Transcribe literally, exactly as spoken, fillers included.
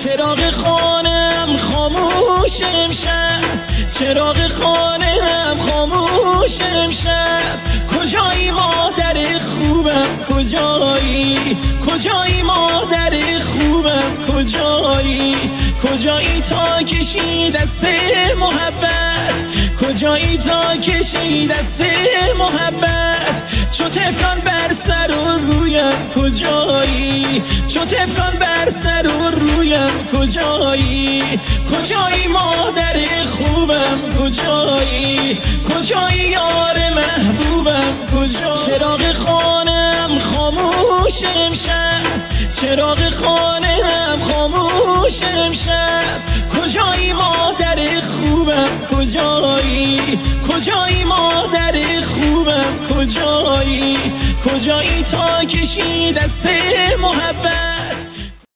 چراغ خانم خاموش امشب، چراغ خانم خاموش امشب. کجایی مادر خوبم کجایی، کجایی مادر خوبم کجایی، کجایی تا کشی دست محبت، کجایی تا کشی دست محبت. چو طفلان بر سر و رویم کجایی، چو طفلان بر سر و رویم کجایی، کجایی ما